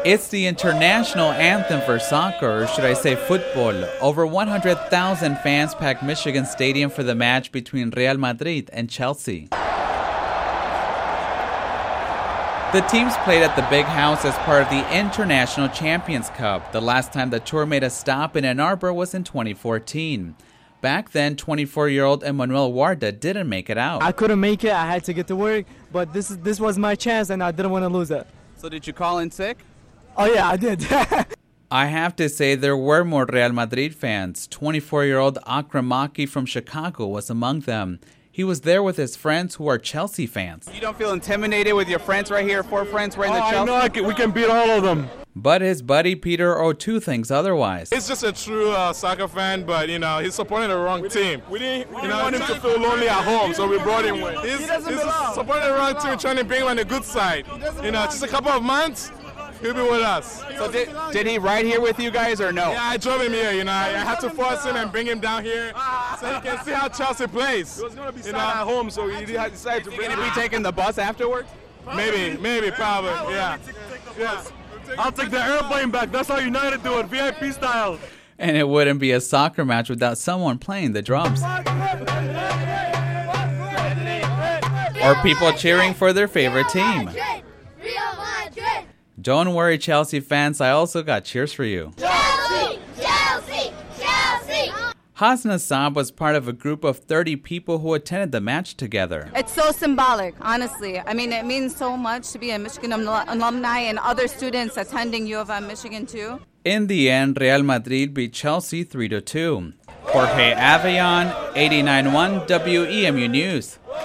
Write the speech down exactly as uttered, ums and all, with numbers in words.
It's the international anthem for soccer, or should I say football. Over one hundred thousand fans packed Michigan Stadium for the match between Real Madrid and Chelsea. The teams played at the Big House as part of the International Champions Cup. The last time the tour made a stop in Ann Arbor was in twenty fourteen. Back then, twenty-four-year-old Emmanuel Warda didn't make it out. I couldn't make it. I had to get to work, but this is this was my chance, and I didn't want to lose it. So did you call in sick? Oh, yeah, I did. I have to say there were more Real Madrid fans. twenty-four-year-old Akram Maki from Chicago was among them. He was there with his friends who are Chelsea fans. You don't feel intimidated with your friends right here, four friends right in the oh, Chelsea? I know I can, we can beat all of them. But his buddy Peter O'Toole thinks otherwise. He's just a true uh, soccer fan, but, you know, he's supporting the wrong team. We didn't, we didn't want him to feel lonely at home, so we brought him with. He's, he doesn't he's belong. supporting the wrong team, trying to bring him on the good side. You know, just a couple of months, he'll be with us. So did, did he ride here with you guys or no? Yeah, I drove him here, you know. I had to force him and bring him down here so he can see how Chelsea plays. He was going to be sad at home, so he decided to bring Going him. to be taking the bus afterwards? Maybe, maybe, probably, yeah. yeah. I'll take the airplane back. That's how United do it, V I P style. And it wouldn't be a soccer match without someone playing the drums. Or people cheering for their favorite team. Don't worry, Chelsea fans, I also got cheers for you. Chelsea! Chelsea! Chelsea! Hasna Saab was part of a group of thirty people who attended the match together. It's so symbolic, honestly. I mean, it means so much to be a Michigan alumni and other students attending U of M Michigan too. In the end, Real Madrid beat Chelsea three to two. Jorge Avion, eighty-nine point one W E M U News.